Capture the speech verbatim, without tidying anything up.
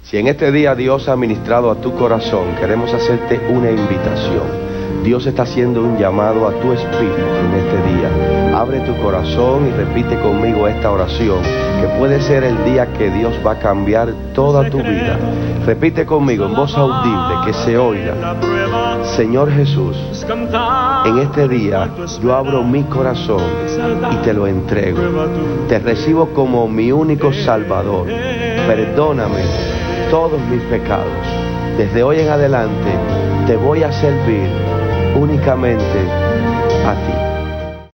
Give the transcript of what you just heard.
Si en este día Dios ha ministrado a tu corazón, queremos hacerte una invitación. Dios está haciendo un llamado a tu espíritu en este día. Abre tu corazón y repite conmigo esta oración, que puede ser el día que Dios va a cambiar toda tu vida. Repite conmigo en voz audible, que se oiga. Señor Jesús, en este día yo abro mi corazón y te lo entrego. Te recibo como mi único Salvador. Perdóname todos mis pecados. Desde hoy en adelante te voy a servir únicamente a ti.